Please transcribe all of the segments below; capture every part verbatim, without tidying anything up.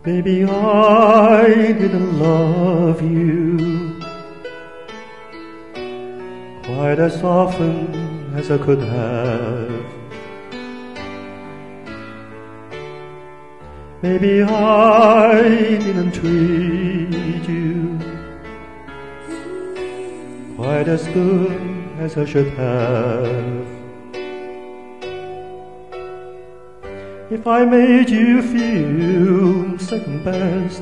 Maybe I didn't love you quite as often as I could have. Maybe I didn't treat you quite as good as I should have. If I made you feel second best,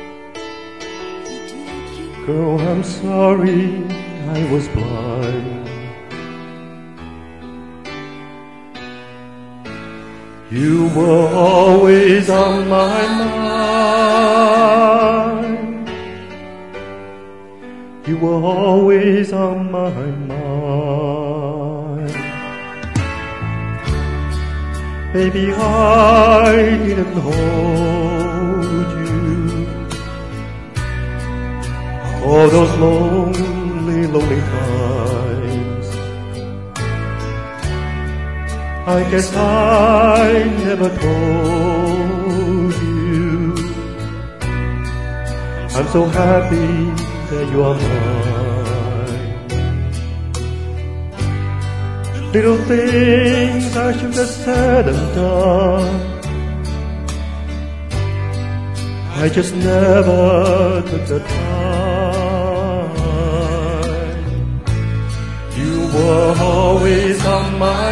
girl, I'm sorry I was blind. You were always on my mind. You were always on my mind. Maybe I didn't hold you all those lonely, lonely times. I guess I never told you I'm so happy that you are mine. Little things I should have said and done, I just never took the time. You were always on my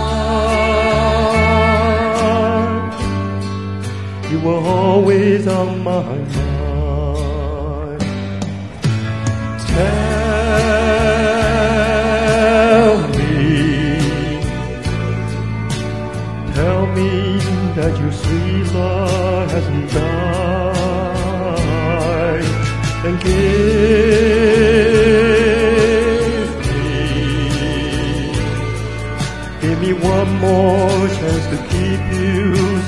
mind. You were always on my mind. Tell me, tell me that your sweet love hasn't died, and give me, give me one more chance to keep you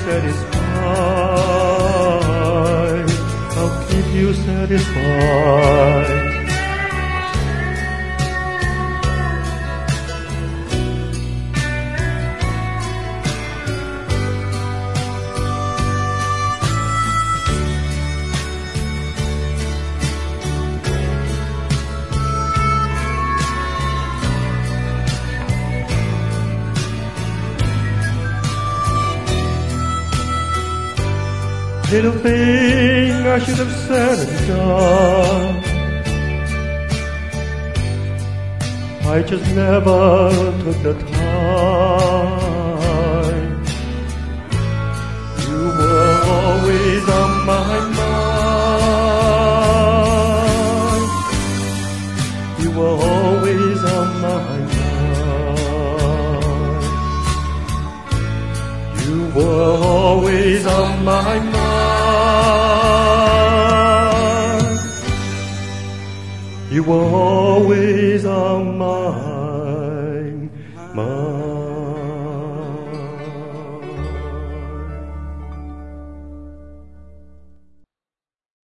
satisfied. I'll keep you satisfied. Little thing I should have said and done, I just never took the time. You were always on my mind. You were always on my mind. You were always on my mind. You were always on my